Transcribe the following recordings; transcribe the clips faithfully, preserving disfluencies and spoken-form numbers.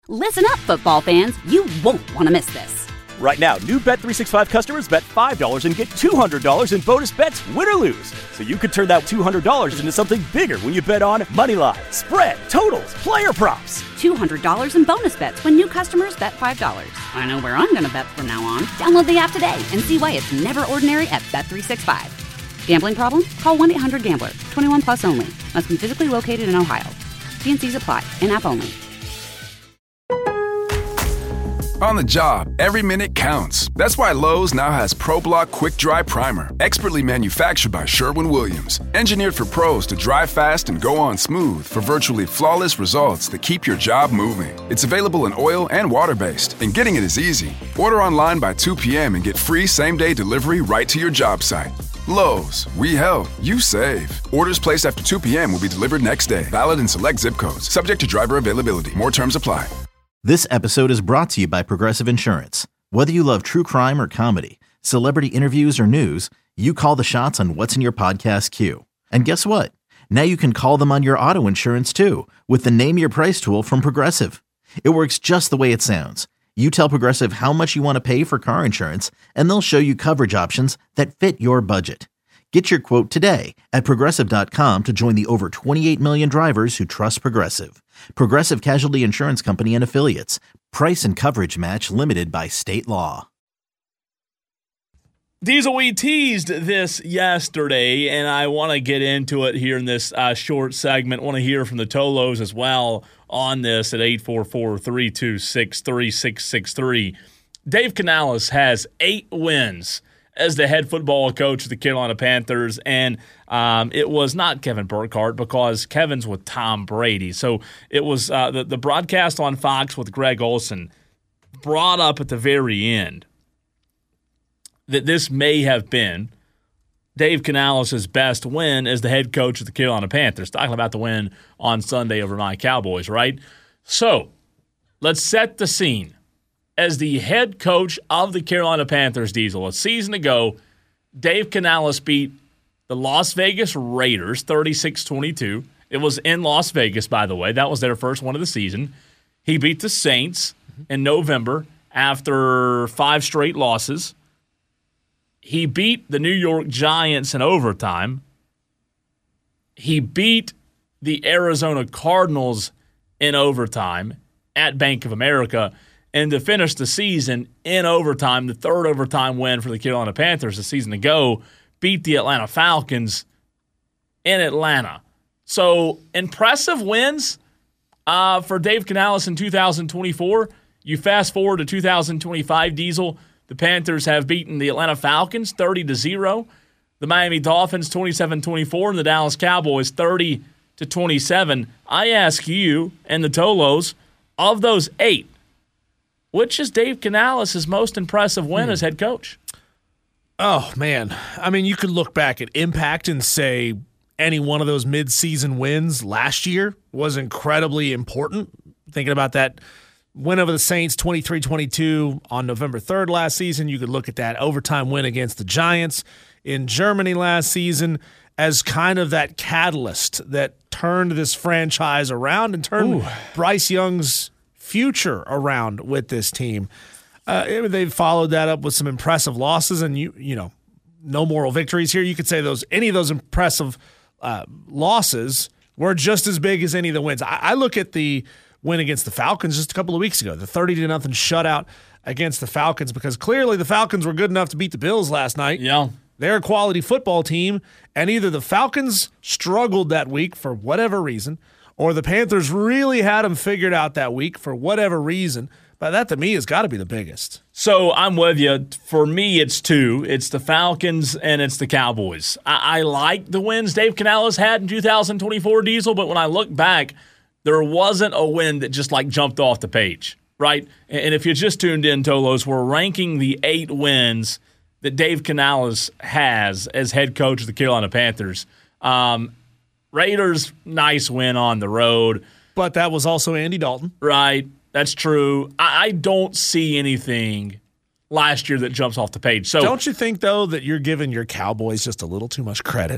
Listen up, football fans. You won't want to miss this. Right now, new Bet three sixty-five customers bet five dollars and get two hundred dollars in bonus bets, win or lose. So you could turn that two hundred dollars into something bigger when you bet on moneyline, spread, totals, player props. two hundred dollars in bonus bets when new customers bet five dollars. I know where I'm going to bet from now on. Download the app today and see why it's never ordinary at Bet three sixty-five. Gambling problem? Call one eight hundred gambler. twenty-one plus only. Must be physically located in Ohio. T and C's apply. In-app only. On the job, every minute counts. That's why Lowe's now has ProBlock Quick Dry Primer, expertly manufactured by Sherwin-Williams. Engineered for pros to dry fast and go on smooth for virtually flawless results that keep your job moving. It's available in oil and water-based, and getting it is easy. Order online by two p.m. and get free same-day delivery right to your job site. Lowe's, we help, you save. Orders placed after two p.m. will be delivered next day. Valid in select zip codes. Subject to driver availability. More terms apply. This episode is brought to you by Progressive Insurance. Whether you love true crime or comedy, celebrity interviews or news, you call the shots on what's in your podcast queue. And guess what? Now you can call them on your auto insurance too with the Name Your Price tool from Progressive. It works just the way it sounds. You tell Progressive how much you want to pay for car insurance, and they'll show you coverage options that fit your budget. Get your quote today at Progressive dot com to join the over twenty-eight million drivers who trust Progressive. Progressive Casualty Insurance Company and Affiliates. Price and coverage match limited by state law. Diesel, we teased this yesterday, and I want to get into it here in this uh, short segment. I want to hear from the Tolos as well on this at eight four four, three two six, three six six three. Dave Canales has eight wins as the head football coach of the Carolina Panthers, and um, it was not Kevin Burkhardt because Kevin's with Tom Brady. So it was uh, the, the broadcast on Fox with Greg Olsen brought up at the very end that this may have been Dave Canales' best win as the head coach of the Carolina Panthers, talking about the win on Sunday over my Cowboys, right? So let's set the scene. As the head coach of the Carolina Panthers, Diesel, a season ago, Dave Canales beat the Las Vegas Raiders thirty-six twenty-two. It was in Las Vegas, by the way. That was their first one of the season. He beat the Saints in November after five straight losses. He beat the New York Giants in overtime. He beat the Arizona Cardinals in overtime at Bank of America. And to finish the season in overtime, the third overtime win for the Carolina Panthers a season ago, beat the Atlanta Falcons in Atlanta. So impressive wins uh, for Dave Canales in two thousand twenty-four. You fast forward to two thousand twenty-five, Diesel, the Panthers have beaten the Atlanta Falcons thirty to zero, the Miami Dolphins twenty-seven twenty-four, and the Dallas Cowboys thirty to twenty-seven. I ask you and the Tolos, of those eight, which is Dave Canales' most impressive win hmm. as head coach? Oh, man. I mean, you could look back at impact and say any one of those midseason wins last year was incredibly important. Thinking about that win over the Saints twenty-three twenty-two on November third last season, you could look at that overtime win against the Giants in Germany last season as kind of that catalyst that turned this franchise around and turned Ooh. Bryce Young's future around with this team. Uh, they've followed that up with some impressive losses, and you you know, no moral victories here. You could say those any of those impressive uh, losses were just as big as any of the wins. I, I look at the win against the Falcons just a couple of weeks ago, the thirty to nothing shutout against the Falcons, because clearly the Falcons were good enough to beat the Bills last night. Yeah, they're a quality football team, and either the Falcons struggled that week for whatever reason, or the Panthers really had them figured out that week for whatever reason. But that, to me, has got to be the biggest. So I'm with you. For me, it's two. It's the Falcons and it's the Cowboys. I, I like the wins Dave Canales had in two thousand twenty-four, Diesel, but when I look back, there wasn't a win that just like jumped off the page, right? And if you just tuned in, Tolos, we're ranking the eight wins that Dave Canales has as head coach of the Carolina Panthers. Um, Raiders, nice win on the road. But that was also Andy Dalton. Right. That's true. I, I don't see anything last year that jumps off the page. So don't you think, though, that you're giving your Cowboys just a little too much credit?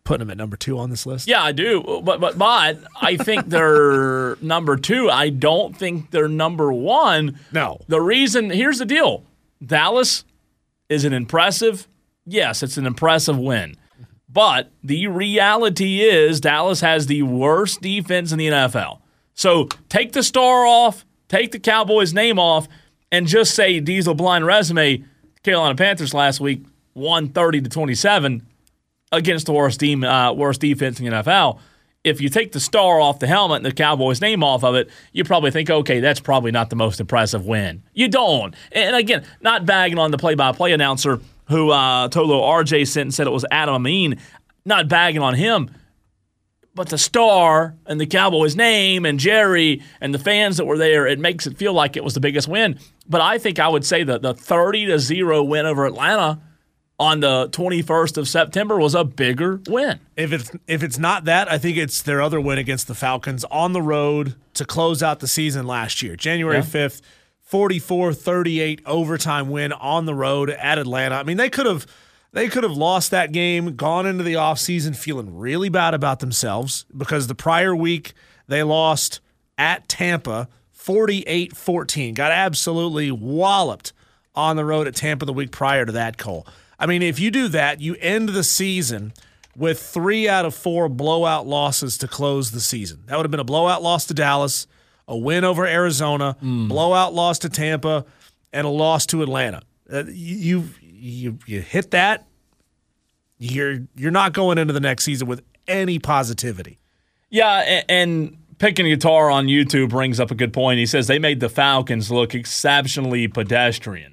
putting them at number two on this list? Yeah, I do. But but but I think they're number two. I don't think they're number one. No. The reason, here's the deal. Dallas is an impressive, yes, it's an impressive win. But the reality is Dallas has the worst defense in the N F L. So take the star off, take the Cowboys' name off, and just say Diesel blind resume, Carolina Panthers last week won thirty to twenty-seven against the worst team, uh, worst defense in the N F L. If you take the star off the helmet and the Cowboys' name off of it, you probably think, okay, that's probably not the most impressive win. You don't. And again, not bagging on the play-by-play announcer who uh, Tolo R J sent and said it was Adam Amin, not bagging on him. But the star and the Cowboys' name and Jerry and the fans that were there, it makes it feel like it was the biggest win. But I think I would say that the thirty to zero win over Atlanta on the twenty-first of September was a bigger win. If it's if it's not that, I think it's their other win against the Falcons on the road to close out the season last year. January fifth, forty-four thirty-eight overtime win on the road at Atlanta. I mean, they could have they could have lost that game, gone into the offseason feeling really bad about themselves because the prior week they lost at Tampa forty-eight fourteen. Got absolutely walloped on the road at Tampa the week prior to that, Cole. I mean, if you do that, you end the season with three out of four blowout losses to close the season. That would have been a blowout loss to Dallas, a win over Arizona, mm. blowout loss to Tampa, and a loss to Atlanta. Uh, you, you you hit that, you're you're not going into the next season with any positivity. Yeah, and, and Picking Guitar on YouTube brings up a good point. He says they made the Falcons look exceptionally pedestrian.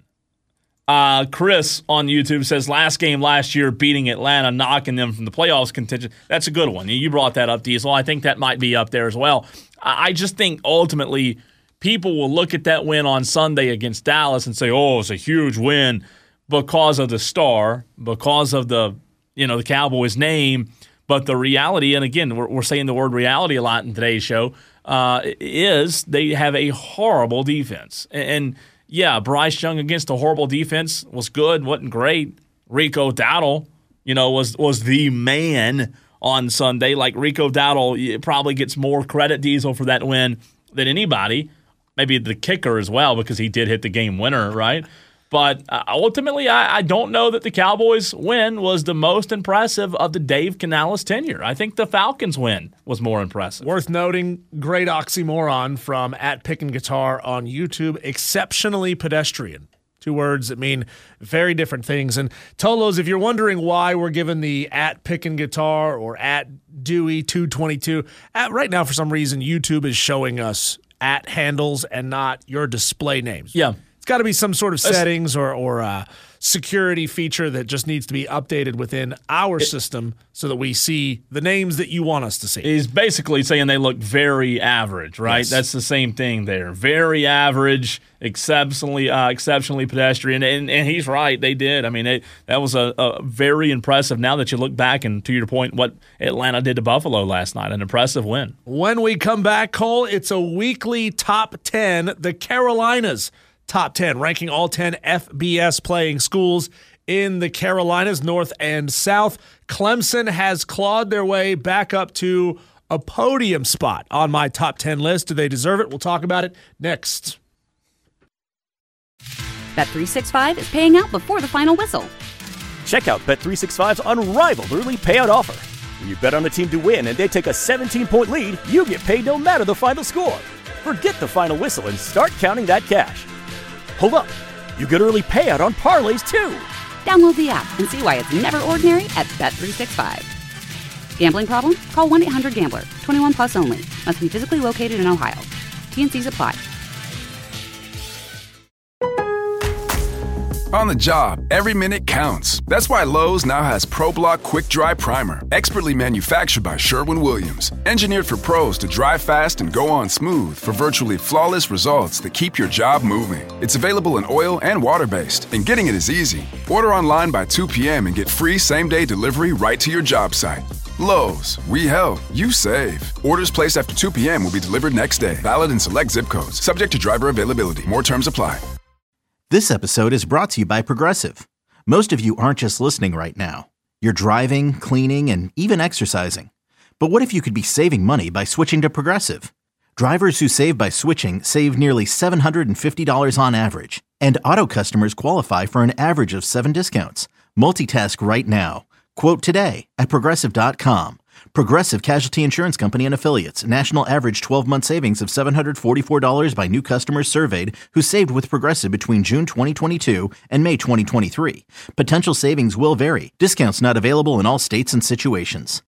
Uh, Chris on YouTube says last game last year beating Atlanta, knocking them from the playoffs contention. That's a good one. You brought that up, Diesel. I think that might be up there as well. I just think ultimately people will look at that win on Sunday against Dallas and say, oh, it's a huge win because of the star, because of the, you know, the Cowboys name. But the reality, and again, we're, we're saying the word reality a lot in today's show, uh, is they have a horrible defense. And, and yeah, Bryce Young against a horrible defense was good, wasn't great. Rico Dowdle, you know, was was the man on Sunday. Like Rico Dowdle probably gets more credit, Diesel, for that win than anybody. Maybe the kicker as well because he did hit the game winner, right? But uh, ultimately, I, I don't know that the Cowboys' win was the most impressive of the Dave Canales tenure. I think the Falcons' win was more impressive. Worth noting, great oxymoron from at Pickin' Guitar on YouTube, exceptionally pedestrian. Two words that mean very different things. And Tolos, if you're wondering why we're given the at Pickin' Guitar or at Dewey two twenty-two, at, right now for some reason YouTube is showing us at handles and not your display names. Yeah. It's got to be some sort of settings or or uh, security feature that just needs to be updated within our it, system so that we see the names that you want us to see. He's basically saying they look very average, right? Yes. That's the same thing there. Very average, exceptionally uh, exceptionally pedestrian, and, and he's right. They did. I mean, it, that was a, a very impressive. Now that you look back and to your point, what Atlanta did to Buffalo last night, an impressive win. When we come back, Cole, it's a weekly top ten, the Carolinas Top ten, ranking all ten F B S playing schools in the Carolinas, North and South. Clemson has clawed their way back up to a podium spot on my top ten list. Do they deserve it? We'll talk about it next. Bet three sixty-five is paying out before the final whistle. Check out Bet three sixty-five's unrivaled early payout offer. When you bet on a team to win and they take a seventeen-point lead, you get paid no matter the final score. Forget the final whistle and start counting that cash. Hold up, you get early payout on parlays too. Download the app and see why it's never ordinary at Bet three sixty-five. Gambling problem? Call one eight hundred gambler. twenty-one plus only. Must be physically located in Ohio. T and C's apply. On the job, every minute counts. That's why Lowe's now has ProBlock Quick Dry Primer, expertly manufactured by Sherwin-Williams. Engineered for pros to dry fast and go on smooth for virtually flawless results that keep your job moving. It's available in oil and water-based, and getting it is easy. Order online by two p.m. and get free same-day delivery right to your job site. Lowe's, we help, you save. Orders placed after two p.m. will be delivered next day. Valid in select zip codes. Subject to driver availability. More terms apply. This episode is brought to you by Progressive. Most of you aren't just listening right now. You're driving, cleaning, and even exercising. But what if you could be saving money by switching to Progressive? Drivers who save by switching save nearly seven hundred fifty dollars on average, and auto customers qualify for an average of seven discounts. Multitask right now. Quote today at Progressive dot com. Progressive Casualty Insurance Company and Affiliates. National average twelve-month savings of seven hundred forty-four dollars by new customers surveyed who saved with Progressive between June twenty twenty-two and May twenty twenty-three. Potential savings will vary. Discounts not available in all states and situations.